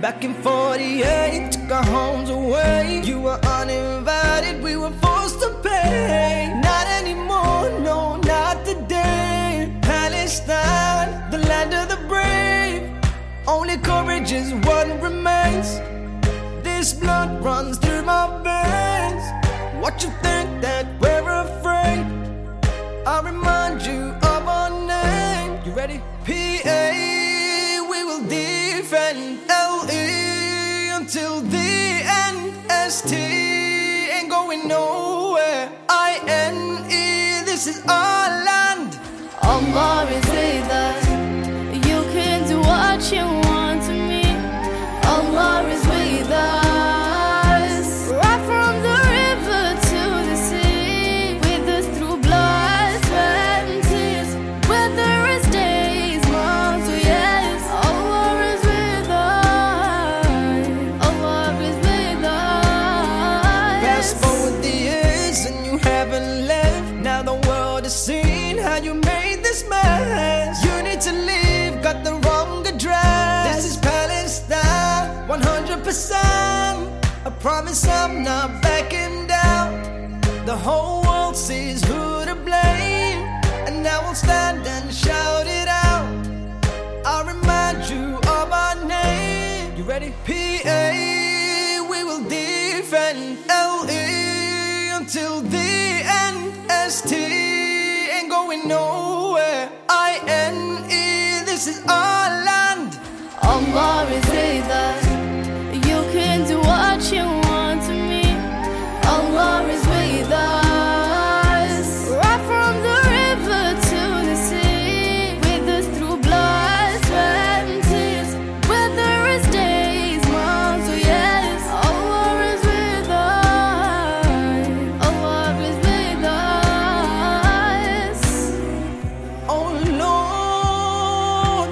Back in 48, took our homes away. You were uninvited, we were forced to pay. Not anymore, no, not today. Palestine, the land of the brave. Only courage is what remains. This blood runs through my veins. What you think that we're afraid? I'll remind you of our name. You ready? PA, we will defend LE until the end. ST ain't going nowhere. INE, this is our land. Allah is with us. You can do what you want to me. Allah is with us. Right from the river to the sea, with us through blood, sweat and tears. Whether it's days, months or years, Allah is with us. Allah is with us. Fast forward the years and you haven't left. Now the world has seen how you made this mess. You need to leave, got the wrong address. This is Palestine, 100%. I promise I'm not backing down. The whole world sees who to blame, and now we'll stand and shout it out. I'll remind you of our name. You ready? PA, we will defend LE until the end. ST ain't going nowhere. INE, this is our land. Allah is with us. You can do what you want to me. Allah is with us. Right from the river to the sea, with us through blood, sweat and tears. Whether it's days, months or years, Allah is with us. Allah is with us. Oh Lord,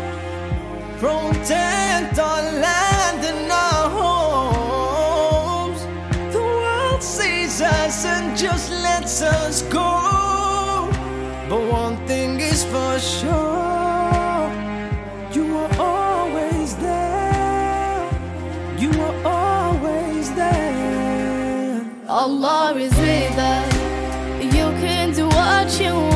protect our land and our homes. The world sees us and just lets us go. But one thing is for sure, you are always there. You are always there. Allah is with us. You can do what you want.